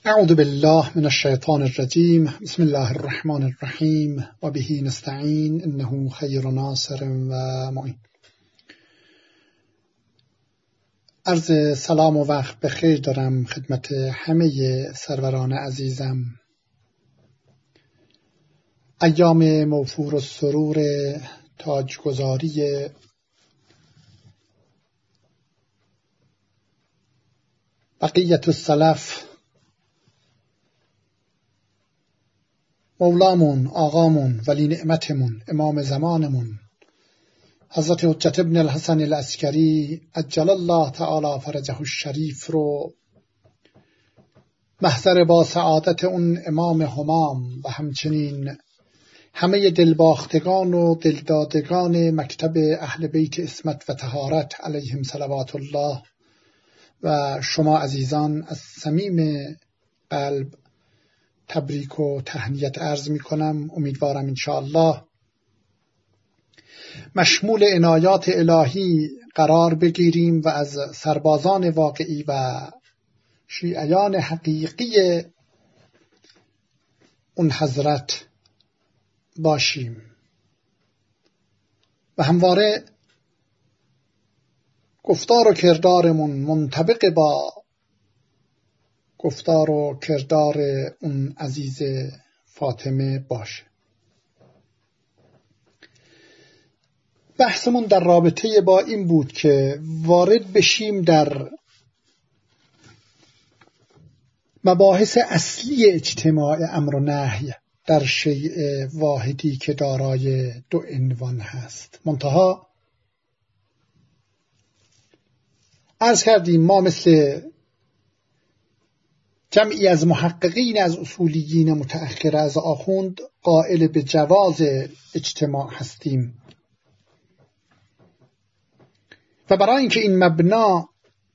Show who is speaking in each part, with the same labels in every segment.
Speaker 1: اعوذ بالله من الشیطان الرجیم. بسم الله الرحمن الرحیم و به نستعین انه خیر ناصر و معین. عرض سلام و وقت بخیر دارم خدمت همه سروران عزیزم. ایام موفور السرور تاجگذاری بقیت السلف، مولامون، آقامون، ولی نعمتمون، امام زمانمون، حضرت حجت ابن الحسن العسکری عجل الله تعالی فرجه الشریف رو محضر با سعادت اون امام همام و همچنین همه دلباختگان و دلدادگان مکتب اهل بیت عصمت و طهارت علیهم صلوات الله و شما عزیزان از صمیم قلب تبریک و تهنیت عرض می کنم. امیدوارم انشاءالله مشمول عنایات الهی قرار بگیریم و از سربازان واقعی و شیعیان حقیقی اون حضرت باشیم و همواره گفتار و کردارمون منطبق با گفتار و کردار اون عزیز فاطمه باشه. بحثمون در رابطه با این بود که وارد بشیم در مباحث اصلی اجتماع امر و نهی در شیء واحدی که دارای دو عنوان هست. منتها عرض کردیم ما مثل جمعی از محققین از اصولیین متأخر از آخوند قائل به جواز اجتماع هستیم و برای اینکه این مبنا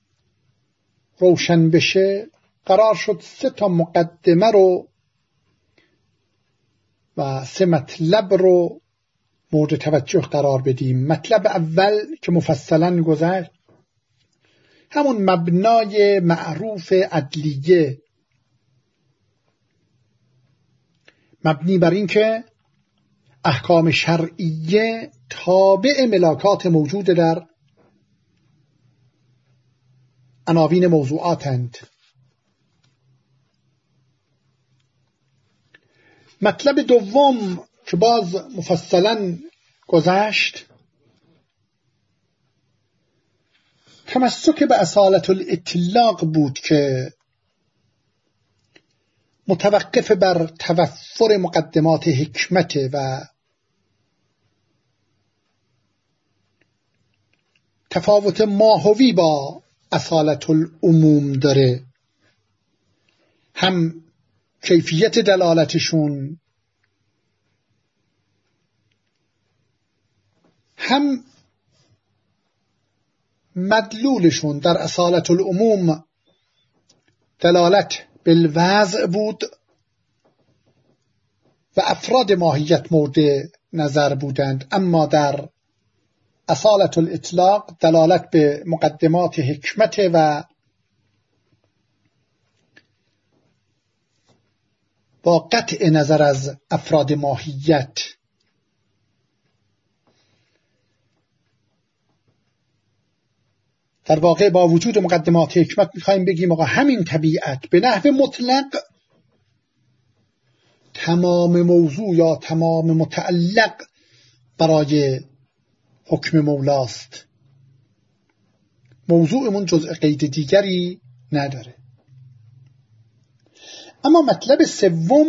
Speaker 1: روشن بشه قرار شد 3 مقدمه رو و 3 مطلب رو مورد توجه قرار بدیم. مطلب اول که مفصلا گذشت همون مبنای معروف عدلیه، مبنی بر این که احکام شرعیه تابع ملاکات موجود در عناوین موضوعاتند. مطلب دوم که باز مفصلا گذشت تمسک به اصالت الاطلاق بود که متوقف بر توفر مقدمات حکمت و تفاوت ماهوی با اصالت العموم داره، هم کیفیت دلالتشون هم مدلولشون. در اصالت العموم دلالت بالوضع بود و افراد ماهیت مورد نظر بودند، اما در اصالت الاطلاق دلالت به مقدمات حکمت و با قطع نظر از افراد ماهیت. در واقع با وجود مقدمات حکمت میخوایم بگیم آقا همین طبیعت به نحو مطلق تمام موضوع یا تمام متعلق برای حکم مولاست، موضوعمون جزء قید دیگری نداره. اما مطلب سوم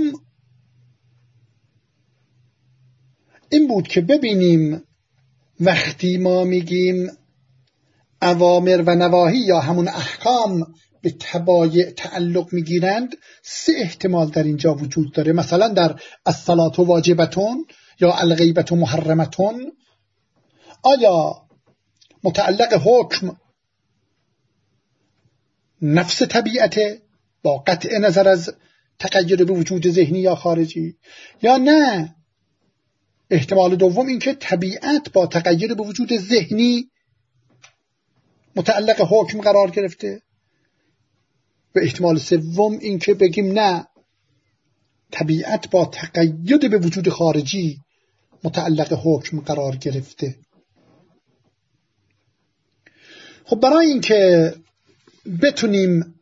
Speaker 1: این بود که ببینیم وقتی ما میگیم اوامر و نواهی یا همون احکام به تبایع تعلق میگیرند، 3 احتمال در اینجا وجود داره. مثلا در الصلاة واجبتون یا الغیبت محرمتون، آیا متعلق حکم نفس طبیعت با قطع نظر از تغییر به وجود ذهنی یا خارجی، یا نه احتمال دوم این که طبیعت با تغییر به وجود ذهنی متعلق حکم قرار گرفته و احتمال سوم این که بگیم نه، طبیعت با تقید به وجود خارجی متعلق حکم قرار گرفته. خب برای اینکه بتونیم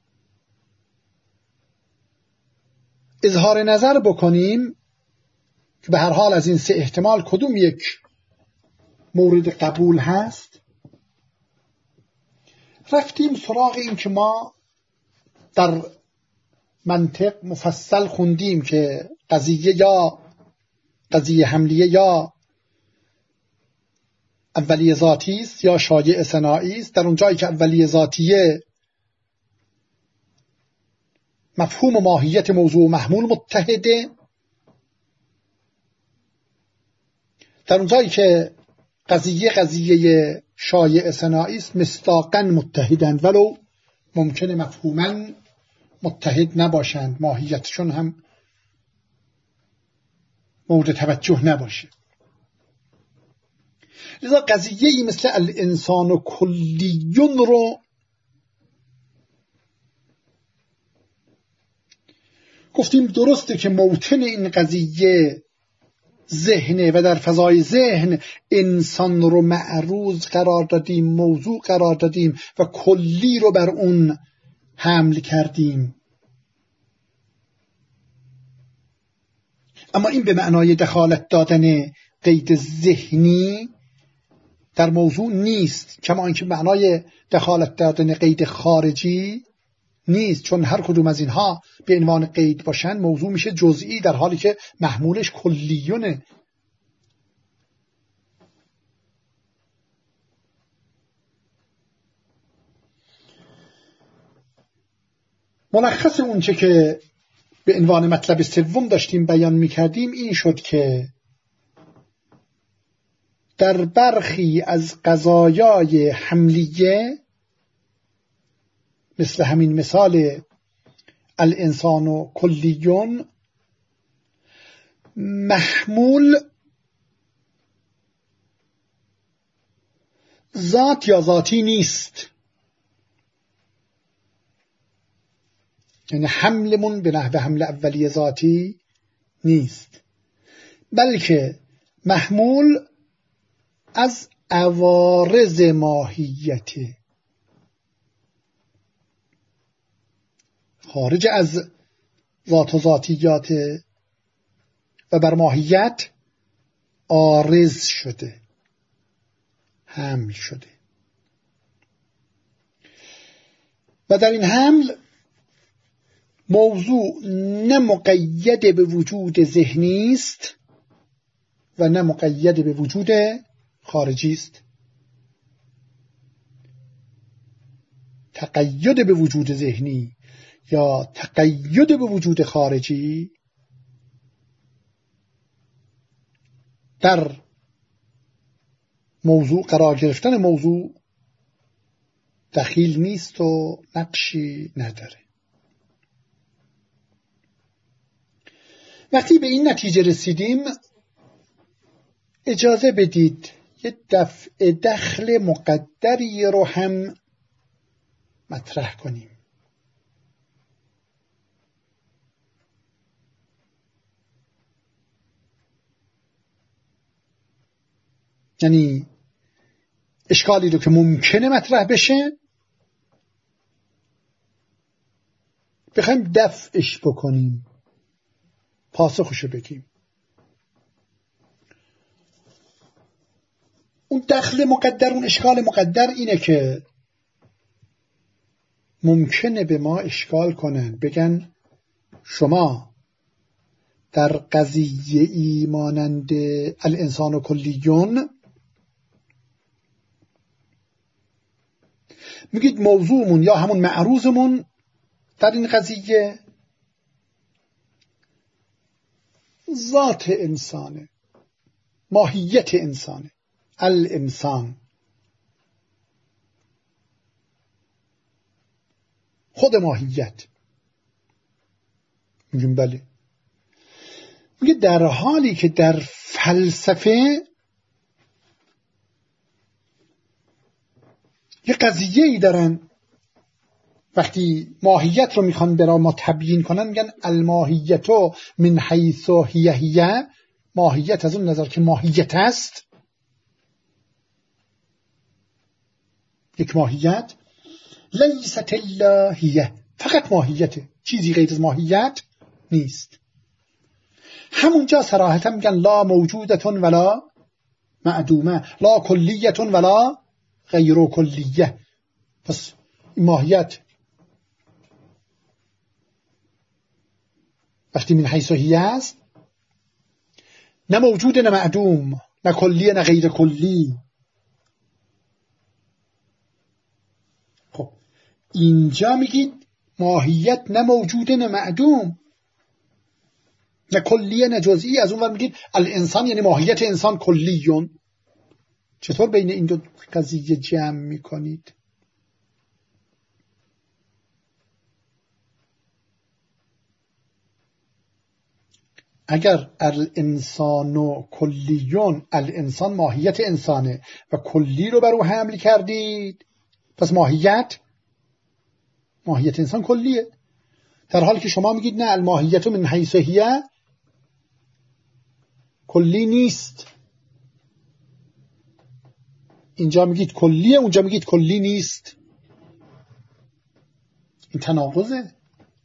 Speaker 1: اظهار نظر بکنیم که به هر حال از این سه احتمال کدوم یک مورد قبول هست، رفتیم سراغ این که ما در منطق مفصل خوندیم که قضیه یا قضیه حملیه یا اولیه ذاتی است یا شایع ثنایی است. در اون جایی که اولیه ذاتیه مفهوم و ماهیت موضوع و محمول متحده، در اون جایی که قضیه شایع ثنایی است مصداقاً متحدند، ولو ممکنه مفهوماً متحد نباشند، ماهیتشون هم مورد توجه نباشه. لذا قضیه‌ای مثل الانسان و کلیون رو گفتیم درسته که موطن این قضیه ذهنه و در فضای ذهن انسان رو معروض قرار دادیم، موضوع قرار دادیم و کلی رو بر اون حمل کردیم. اما این به معنای دخالت دادن قید ذهنی در موضوع نیست، کما اینکه معنای دخالت دادن قید خارجی نیست، چون هر کدوم از اینها به عنوان قید باشن موضوع میشه جزئی در حالی که محمولش کلیونه. ملخص اونچه که به عنوان مطلب سوم داشتیم بیان میکردیم این شد که در برخی از قضایای حملیه مثل همین مثال الانسان و کلیون محمول ذات یا ذاتی نیست، یعنی حملمون به نحو حمل اولیه ذاتی نیست، بلکه محمول از عوارض ماهیته، خارج از ذات و ذاتیات و بر ماهیت عارض شده، حمل شده. و در این حمل موضوع نه مقید به وجود ذهنی است و نه مقید به وجود خارجی است. تقید به وجود ذهنی یا تقید به وجود خارجی در موضوع قرار گرفتن موضوع دخیل نیست و نقشی نداره. وقتی به این نتیجه رسیدیم اجازه بدید یه دفع دخل مقدری رو هم مطرح کنیم. یعنی اشکالی رو که ممکنه مطرح بشه بخوایم دفعش بکنیم، پاسخشو بگیم. اون دخل مقدر، اون اشکال مقدر اینه که ممکنه به ما اشکال کنن، بگن شما در قضیه ای مانند الانسان و کلیون میگید موضوعمون یا همون معروضمون در این قضیه ذات انسانه، ماهیت انسانه، الانسان، خود ماهیت. میگیم بله. میگه در حالی که در فلسفه یه قضیه ای دارن وقتی ماهیت رو میخوان برای ما تبیین کنن میگن الماهیت من حیث هی، ماهیت از اون نظر که ماهیت است، یک ماهیت، لیست اللهیه، فقط ماهیته، چیزی غیر از ماهیت نیست. همونجا صراحتا میگن لا موجودتون ولا معدومه، لا کلیتون ولا غیر کلیه. پس ماهیت وقتی من حیث هی است، نه موجود نه معدوم، نه کلیه نه غیر کلی. خب اینجا میگید ماهیت نه موجود نه معدوم، نه کلیه نه جزئی، از اون ور میگید الانسان یعنی ماهیت انسان کلیون. چطور بین این دو قضیه جمع میکنید؟ اگر الانسان و کلیون، الانسان ماهیت انسانه و کلی رو بر او حمل کردید، پس ماهیت انسان کلیه، در حالی که شما میگید نه الماهیت من حیث هی کلی نیست. اینجا میگید کلیه، اونجا میگید کلی نیست. این تناقضه.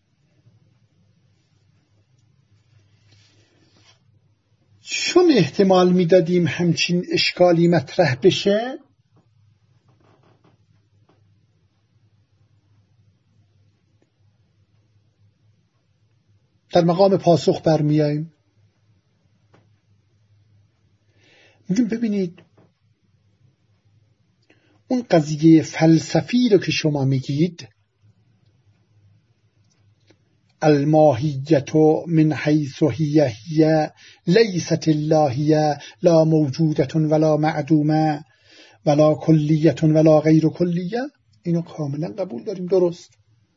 Speaker 1: چون احتمال میدادیم همچین اشکالی مطرح بشه، در مقام پاسخ برمیاییم. میگیم ببینید اون قضیه فلسفی رو که شما میگید الماهیت من حیث هی لیست اللهیه لا موجودت ولا معدومه ولا کلیت ولا غیر کلیه، اینو کاملا قبول داریم، درست.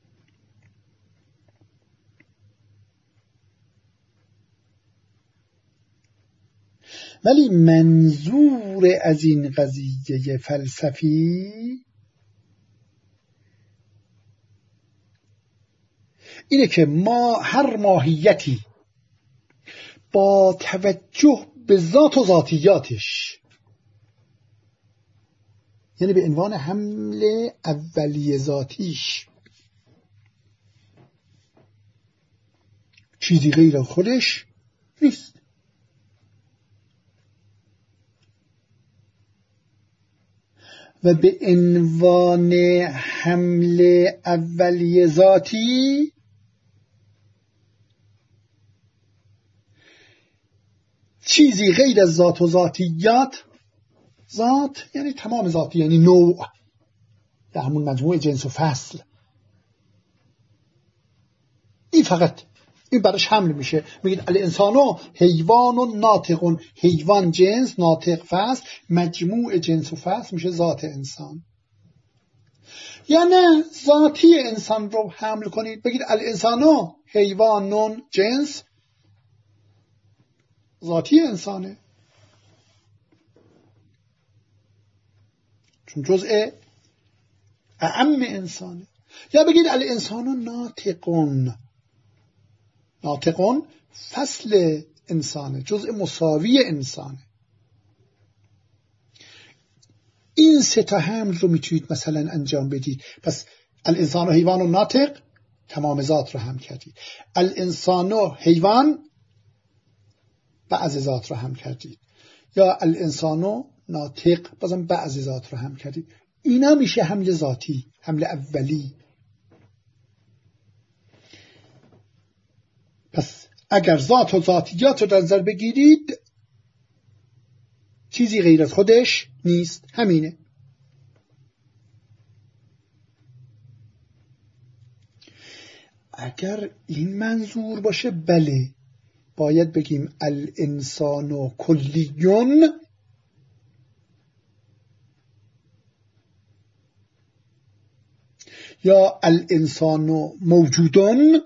Speaker 1: ولی منظور از این قضیه فلسفی اینه که ما هر ماهیتی با توجه به ذات و ذاتیاتش، یعنی به عنوان حمل اولیه ذاتیش، چیزی غیر خودش نیست. و به عنوان حمل اولیه ذاتی چیزی غیر از ذات و ذاتیات، ذات یعنی تمام ذاتی، یعنی نوع، در همون مجموع جنس و فصل، این فقط این برش حمل میشه. میگید الانسانو حیوان ناطق، حیوان جنس، ناطق فصل، مجموع جنس و فصل میشه ذات انسان. یا نه ذاتی انسان رو حمل کنید، بگید الانسانو حیوان جنس، ذاتی انسانه چون جزء اعم انسانه. یا بگید الانسان ناطقون، ناطقون فصل انسانه، جزء مساوی انسانه. این سه تا حمل رو میتونید مثلا انجام بدید. پس الانسان و حیوان و ناطق تمام ذات رو هم کردید، الانسان و حیوان بعض ذات رو هم کردید، یا الانسان و ناطق بازم بعض ذات رو هم کردید. اینا میشه حمل ذاتی، حمل اولی. پس اگر ذات و ذاتیات رو در نظر بگیرید چیزی غیر از خودش نیست، همینه. اگر این منظور باشه بله، باید بگیم الانسان کلیون یا الانسان موجودون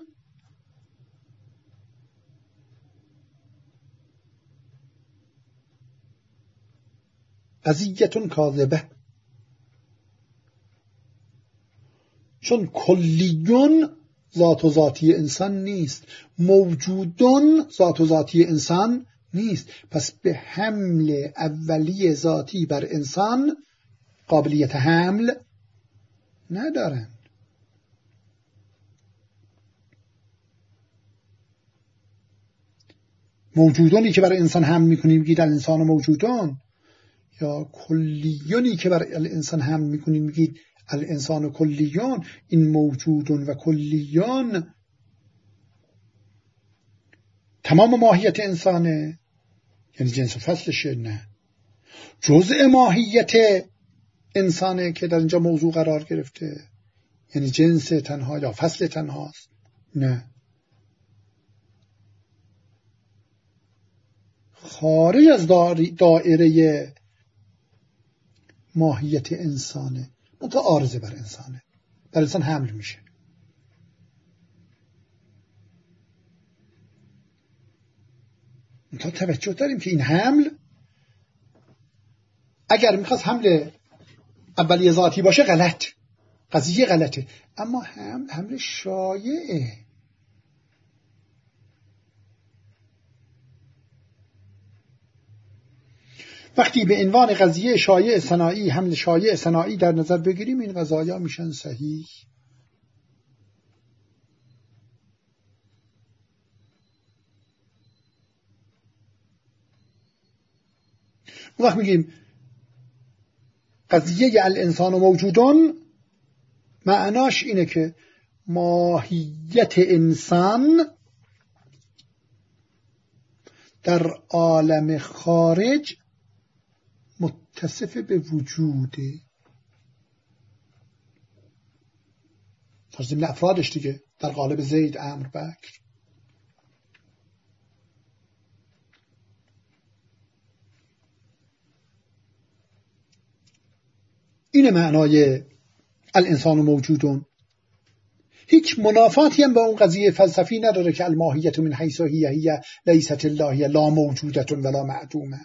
Speaker 1: قضیتون کاذبه، چون کلیون ذات و ذاتی انسان نیست، موجودون ذات و ذاتی انسان نیست، پس به حمل اولی ذاتی بر انسان قابلیت حمل ندارن. موجودونی که برای انسان حمل میکنیم میگید الانسان موجودون، یا کلیونی که برای الانسان حمل میکنیم میگید الانسان و کلیون. این موجودون و کلیون تمام ماهیت انسانه، یعنی جنس و فصلشه؟ نه، جزء ماهیت انسانه که در اینجا موضوع قرار گرفته، یعنی جنس تنها یا فصل تنهاست؟ نه، خارج از دائره ماهیت انسانه، منتها عارضه بر انسانه، بر انسان حمل میشه. منتها توجه داریم که این حمل اگر میخواست حمل اولیه ذاتی باشه غلط، قضیه غلطه، اما حمل شایعه. وقتی به عنوان قضیه شایع صناعی، حمل شایع صناعی در نظر بگیریم، این قضایا میشن صحیح. وقت میگیم قضیه الانسان و موجودون، معناش اینه که ماهیت انسان در عالم خارج متصف به وجوده، در ضمن افرادش دیگه، در قالب زید، عمرو، بکر. این معنای الانسان موجودون. هیچ منافاتی هم با اون قضیه فلسفی نداره که الماهیت من حیث هی لیست الله لا موجودتون ولا معدومه.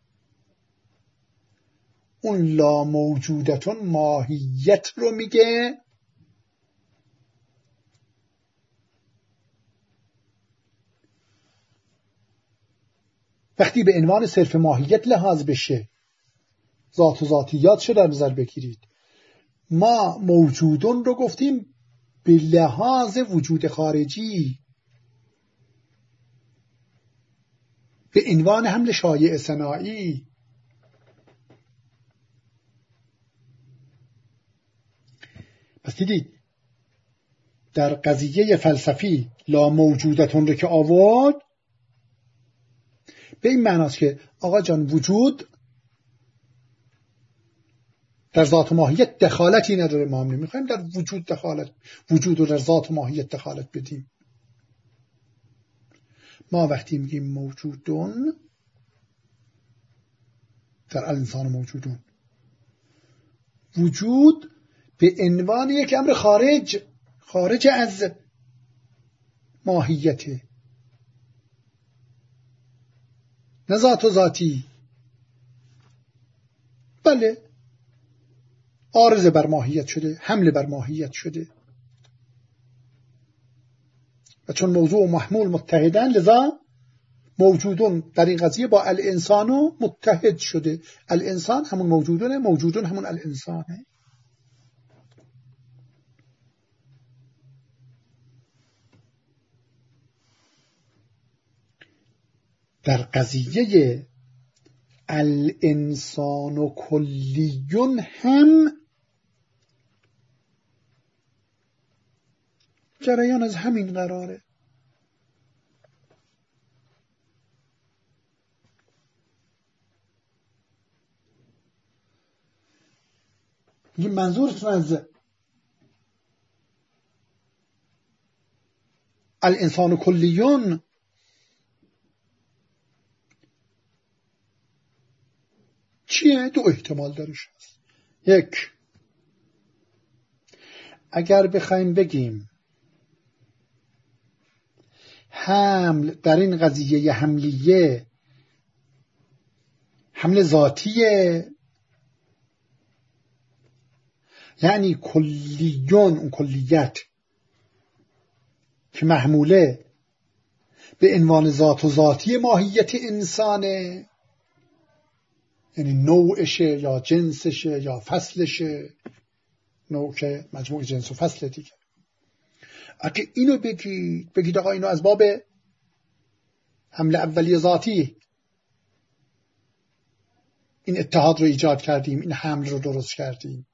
Speaker 1: اون لا موجودتون ماهیت رو میگه، وقتی به عنوان صرف ماهیت لحاظ بشه، ذات و ذاتیاتشو در نظر بگیرید. ما موجودون رو گفتیم به لحاظ وجود خارجی، به عنوان حمل شایع صناعی. پس دیدید در قضیه فلسفی لا موجودتون رو که آورد، به این معناست که آقا جان وجود در ذات و ماهیت دخالتی نداره، ما هم نمیخوایم در وجود رو در ذات و ماهیت دخالت بدیم. ما وقتی میگیم موجودون در الانسان موجودون، وجود به عنوان یک امر خارج از ماهیته، نه ذات و ذاتی. بله، عارضه بر ماهیت شده، حمله بر ماهیت شده، و چون موضوع و محمول متحدن، لذا موجودون در این قضیه با الانسانو متحد شده. الانسان همون موجودونه، موجودون همون الانسانه. در قضیه الانسان و کلیون هم جریان از همین قراره. این منظورتون از الانسان و کلیون چیه؟ دو احتمال درش هست. یک، اگر بخوایم بگیم حمل در این قضیه حملیه حمل ذاتیه، یعنی کلیون، اون کلیت که محموله به عنوان ذات و ذاتی ماهیت انسانه، یعنی نوعشه یا جنسشه یا فصلشه، نوع که مجموع جنس و فصل دیگه. اگه اینو بگید آقا اینو از باب حمله اولیه ذاتی این اتحاد رو ایجاد کردیم، این حمل رو درست کردیم،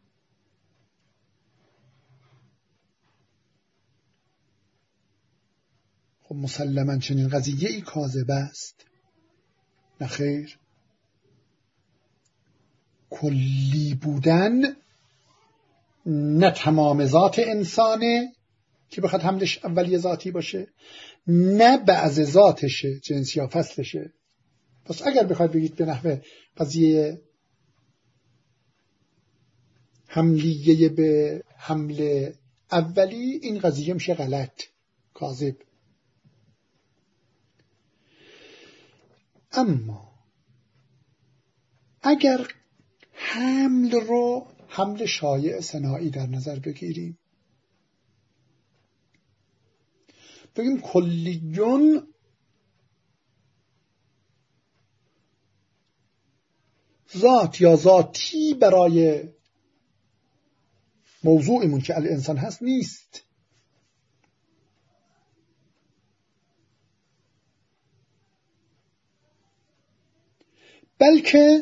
Speaker 1: خب مسلماً چنین قضیه ای کاذب است. نه خیر، کلی بودن نه تمام ذات انسانه که بخواد حملش اولیه ذاتی باشه، نه بعض ذاتشه، جنس یا فصلشه. پس اگر بخواید بگید به نحوه قضیه حملیه به حمله اولی، این قضیه میشه غلط، کاذب. اما اگر حمل رو حمل شایع صناعی در نظر بگیریم، بگیم کلیون ذات یا ذاتی برای موضوعمون که الانسان هست نیست، بلکه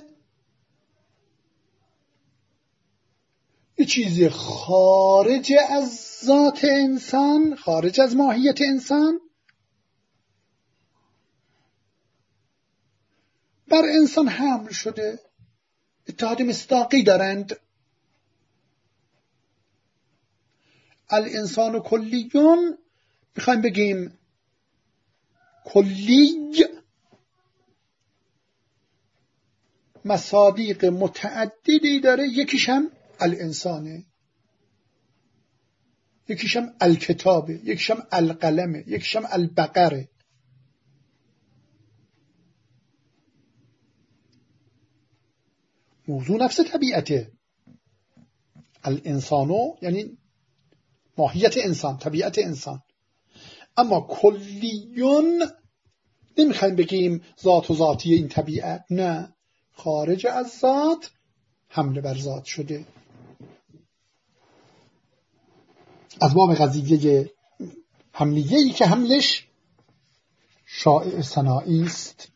Speaker 1: یه چیزی خارج از ذات انسان، خارج از ماهیت انسان، بر انسان حمل شده، اتحاد مصداقی دارند. الانسان و کلیون، میخوایم بگیم کلی مصادیق متعددی داره، یکیش هم الانسانه، یکیش هم الکتابه، یکیش هم القلمه، یکیش هم البقره. موضوع نفس طبیعته. الانسانو یعنی ماهیت انسان، طبیعت انسان. اما کلیون نمیخوایم بگیم ذات و ذاتی این طبیعت، نه، خارج از ذات حمله بر ذات شده. از باب قضیه حملیه‌ای که حملش شایع صناعی است.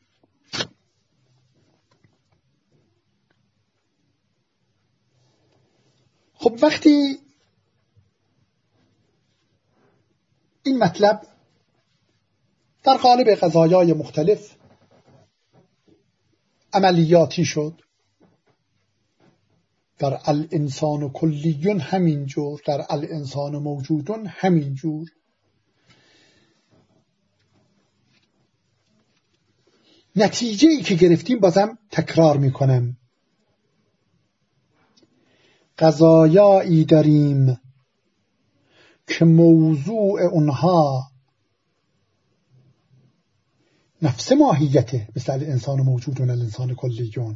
Speaker 1: خب وقتی این مطلب در قالب قضایای مختلف عملیاتی شد، در الانسان کلیون همینجور، در الانسان موجودون همینجور، نتیجه ای که گرفتیم بازم تکرار میکنم، قضایایی داریم که موضوع اونها نفس ماهیته، مثل الانسان موجودون، الانسان کلیون،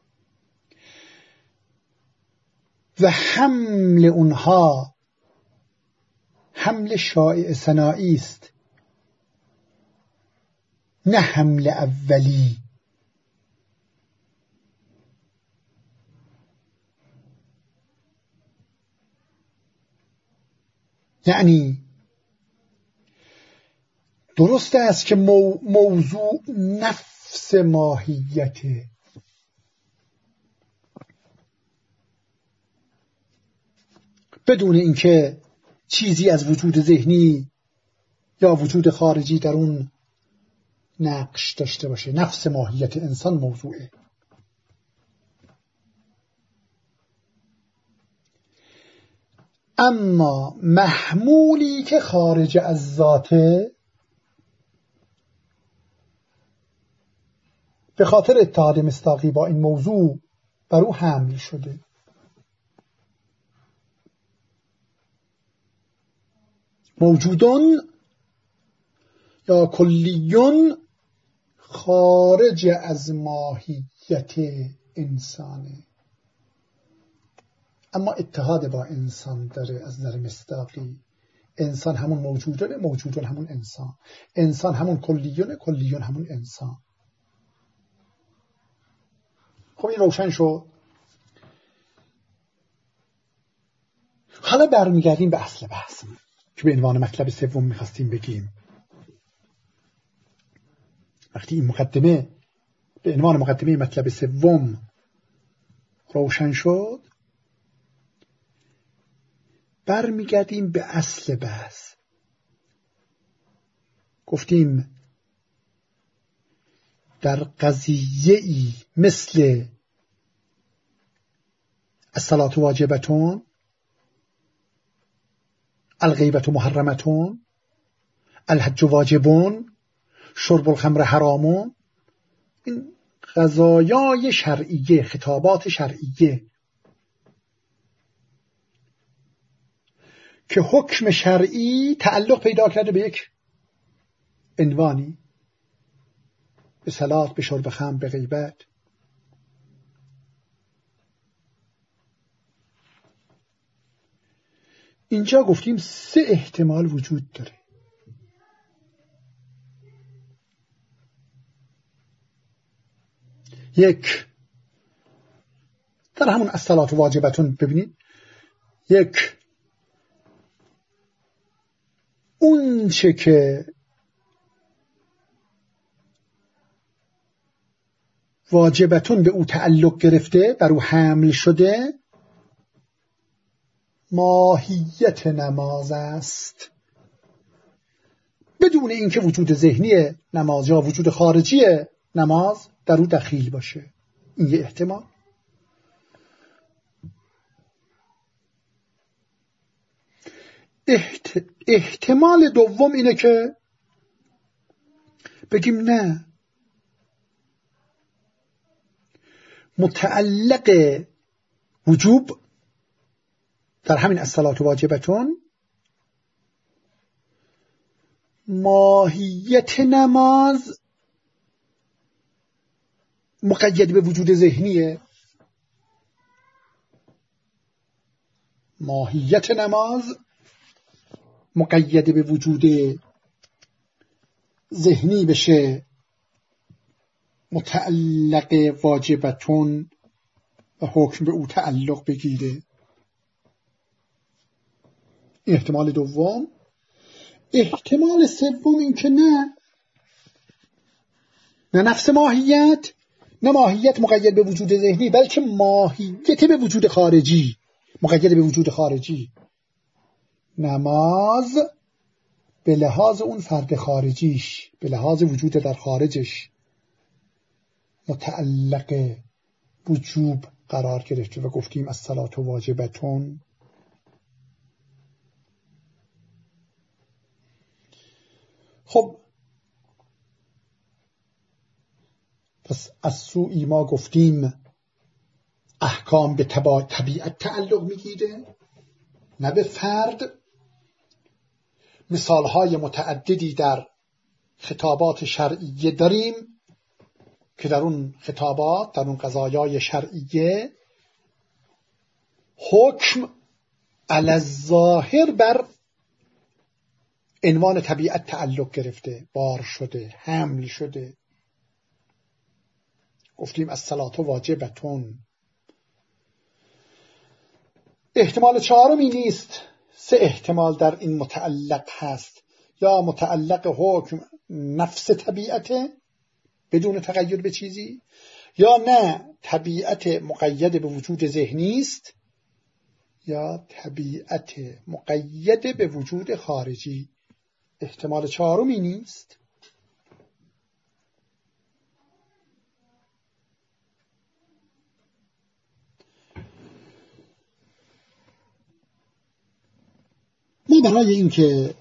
Speaker 1: و حمل اونها حمل شایع صناعی است، نه حمل اولی. یعنی درست است که موضوع نفس ماهیته، بدون اینکه چیزی از وجود ذهنی یا وجود خارجی در اون نقش داشته باشه. نفس ماهیت انسان موضوعه. اما محمولی که خارج از ذاته، به خاطر اتحاد مصداقی با این موضوع بر او حمل شده. موجودون یا کلیون خارج از ماهیت انسانه. اما اتحاد با انسان داره از نظر مصداقی. انسان همون موجودونه، موجودون همون انسان، انسان همون کلیونه، کلیون همون انسان. خب این روشن شد. حالا برمیگردیم به اصل بحث که به عنوان مطلب سوم میخواستیم بگیم. وقتی این مقدمه به عنوان مقدمه مطلب سوم روشن شد، برمیگردیم به اصل بحث. گفتیم در قضیه‌ای مثل الصلاة واجبتون، الغیبة محرمتون، الحج واجبون، شرب الخمر حرامون، این قضایای شرعیه، خطابات شرعیه که حکم شرعی تعلق پیدا کرده به یک عنوانی، به صلات، به شرب خمر، به غیبت. اینجا گفتیم 3 احتمال وجود داره. یک، در همون الصلاة واجبتون ببینید، یک، اون چه که واجبتون به او تعلق گرفته، بر او حمل شده، ماهیت نماز است، بدون اینکه وجود ذهنی نماز یا وجود خارجی نماز در او دخیل باشه. این یه احتمال. احتمال دوم اینه که بگیم نه، متعلق وجوب در همین الصلاة واجبتون ماهیت نماز مقید به وجود ذهنیه. ماهیت نماز مقید به وجود ذهنی بشه، متعلق واجبتون و حکم به او تعلق بگیره. احتمال دوم. احتمال سوم این که نه نفس ماهیت، نه ماهیت مقید به وجود ذهنی، بلکه ماهیت به وجود خارجی، مقید به وجود خارجی. نماز به لحاظ اون فرد خارجیش، به لحاظ وجود در خارجش، متعلق وجوب قرار گرفته و گفتیم الصلاة واجبتون. خب پس از سوی ما گفتیم احکام به طبیعت تعلق میگیره، نه به فرد. مثالهای متعددی در خطابات شرعیه داریم که در اون خطابات، در اون قضایای شرعیه، حکم علی الظاهر بر عنوان طبیعت تعلق گرفته، بار شده، حمل شده. گفتیم الصلاة واجبتون. احتمال چهارمی نیست. 3 احتمال در این متعلق هست. یا متعلق حکم نفس طبیعته بدون تقید به چیزی، یا نه طبیعت مقید به وجود ذهنی است، یا طبیعت مقید به وجود خارجی. احتمال چهارمی نیست. ما برای اینکه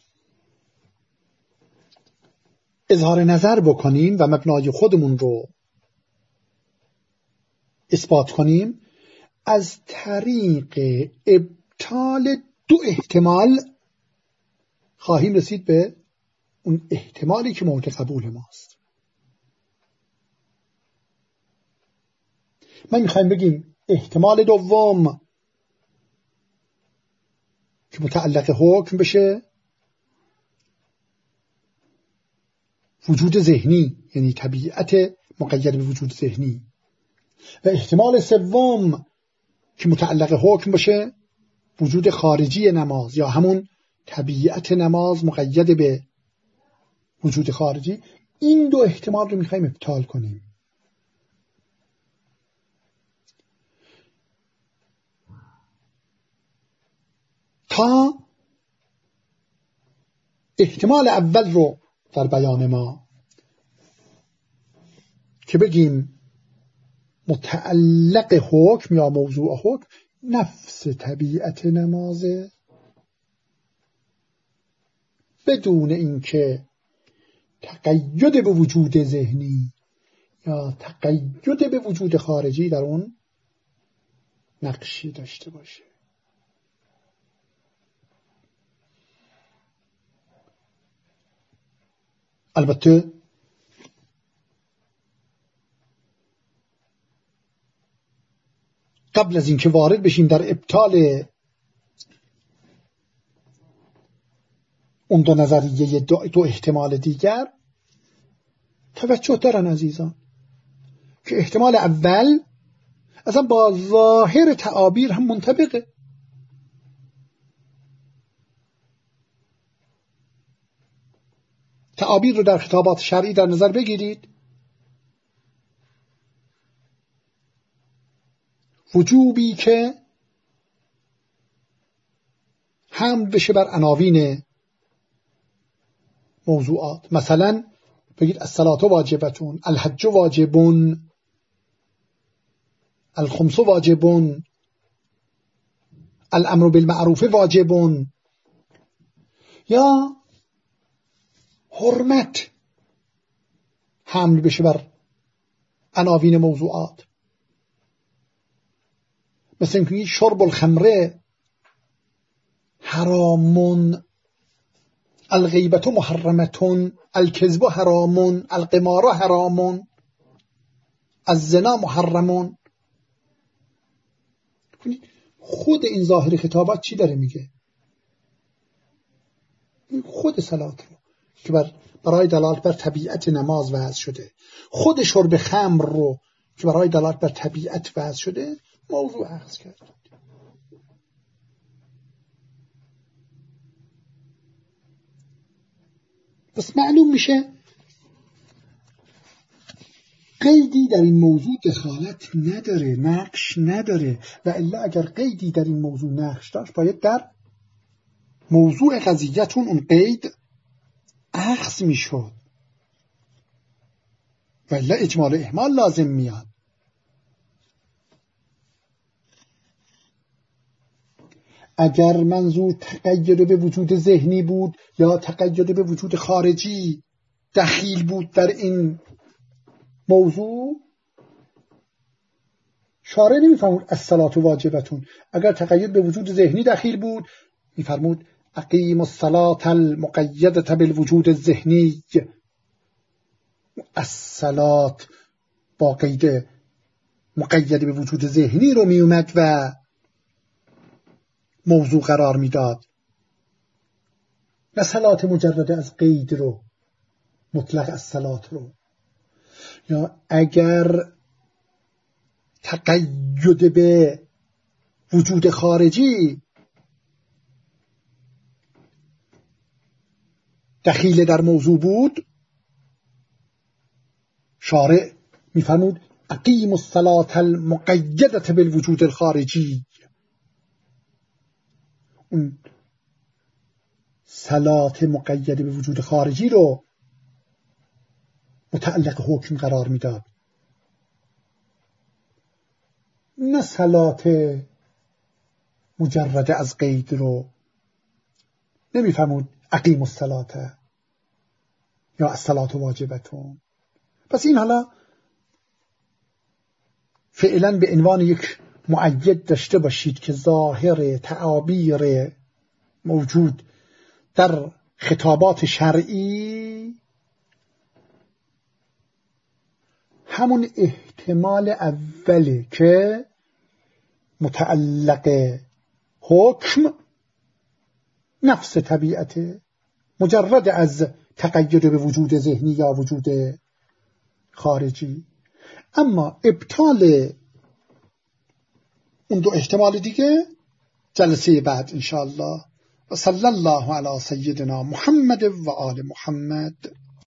Speaker 1: اظهار نظر بکنیم و مبنای خودمون رو اثبات کنیم، از طریق ابطال 2 احتمال خواهیم رسید به اون احتمالی که مورد قبول ماست. ما میخوایم بگیم احتمال دوم که متعلق حکم بشه وجود ذهنی، یعنی طبیعت مقید به وجود ذهنی، و احتمال سوم که متعلق حکم باشه وجود خارجی نماز یا همون طبیعت نماز مقید به وجود خارجی. این دو احتمال رو میخوایم ابطال کنیم. تا احتمال اول رو در بیان ما که بگیم متعلق حکم یا موضوع حکم نفس طبیعت نمازه، بدون اینکه تقید به وجود ذهنی یا تقید به وجود خارجی در اون نقشی داشته باشه. البته قبل از اینکه وارد بشیم در ابطال اون دو نظریه دو احتمال دیگر، توجه دارن عزیزان که احتمال اول اصلا با ظاهر تعابیر هم منطبقه. تعابیر رو در خطابات شرعی در نظر بگیرید. وجوبی که حمل بشه بر عناوین موضوعات، مثلا بگید الصلاة واجبتون، الحج واجبون، الخمس واجبون، الامر بالمعروف واجبون، یا حرمت حمل بشه بر عناوین موضوعات، مثل اینکه شرب الخمره حرامون، الغیبت محرمتون، الکذب حرامون، القمار حرامون، الزنا محرمون. خود این ظاهر خطابات چی داره میگه؟ خود صلات رو که برای دلالت بر طبیعت نماز وضع شده، خود شرب خمر رو که برای دلالت بر طبیعت وضع شده موضوع اخذ کرد. پس معلوم میشه قیدی در این موضوع دخالت نداره، نقش نداره، و الا اگر قیدی در این موضوع نقش داشت باید در موضوع قضیتون اون قید اخذ میشد، و الا اجمال احمال لازم میاد. اگر منظور تقید به وجود ذهنی بود یا تقید به وجود خارجی دخیل بود در این موضوع، شارع نمیفرمود الصلاة واجبتون. اگر تقید به وجود ذهنی دخیل بود میفرمود اقیم الصلاة المقیدة بالوجود الذهنی. الصلاة با قید مقید به وجود ذهنی رو میومد و موضوع قرار میداد، نه صلات مجرد از قید رو، مطلق از صلات رو. یا اگر تقید به وجود خارجی دخیل در موضوع بود، شارع میفرمود اقیم الصلاة المقیدة بالوجود الخارجی. اون صلات مقید به وجود خارجی رو متعلق حکم قرار میداد، نه صلات مجرد از قید رو نمیفهمود اقیم الصلاة یا الصلاة واجبتون. پس این حالا فعلا به عنوان یک مؤید داشته باشید که ظاهر تعابیر موجود در خطابات شرعی همون احتمال اوله که متعلق حکم نفس طبیعته، مجرد از تقید به وجود ذهنی یا وجود خارجی. اما ابطال اون دو احتمال دیگه جلسه بعد انشاءالله. و صلی الله علی سیدنا محمد و آل محمد.